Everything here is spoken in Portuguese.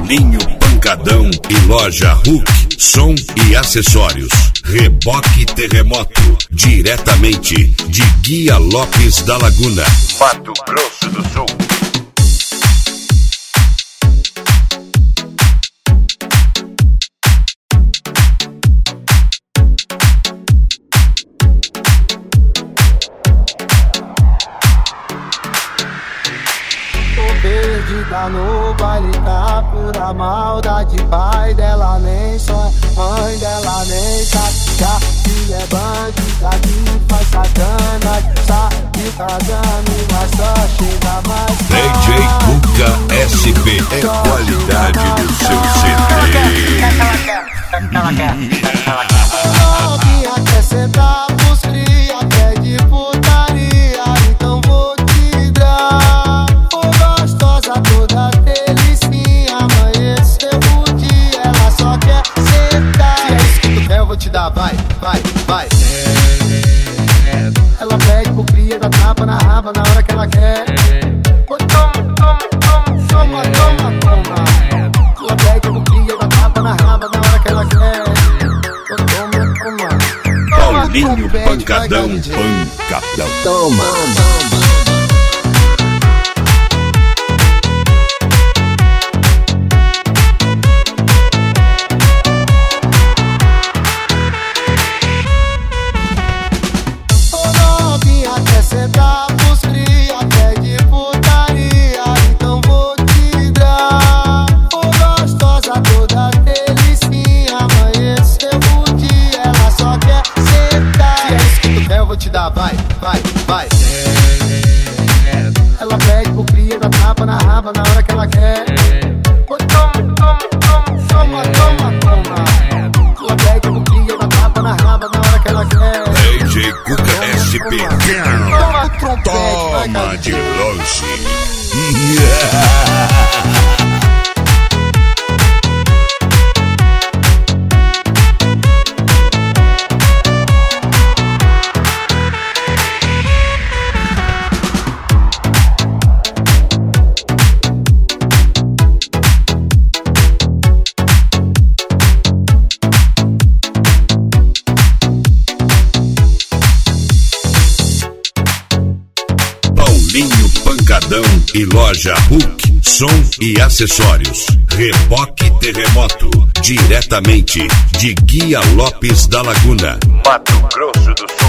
Paulinho Pancadão e Loja Hulk, som e acessórios. Reboque Terremoto, diretamente de Guia Lopes da Laguna, Mato Grosso do Sul. Perdida no baile, tá pura maldade. Pai dela nem sonha, mãe dela nem sabe que a filha é bandida, que faz sacanagem. Sabe casando, mas só chega mais DJ Cuca SP é qualidade do seu CD. Novinha quer sentar pros cria, quer de putaria, então vou te dar. Toda delicinha, amanheceu o dia, ela só quer sentar. Se é isso que tu quer, eu vou te dar, vai, vai, vai. Ela pede pro cria, dá tapa na raba na hora que ela quer. Toma, toma, toma, toma, toma, toma. Ela pede pro cria, dá tapa na raba na hora que ela quer. Toma, toma. Paulinho Pancadão, Pancadão. Toma, toma. Vai, vai, vai. Ela pede pro cria, dá tapa na raba na hora que ela quer. Toma, toma, toma, toma, toma, toma. Ela pede pro cria, dá tapa na raba na hora que ela quer. DJ Cuca SP. Toma trompete, toma de longe. Paulinho Pancadão e Loja Hulk, som e acessórios. Reboque Terremoto, diretamente de Guia Lopes da Laguna, Mato Grosso do Sul.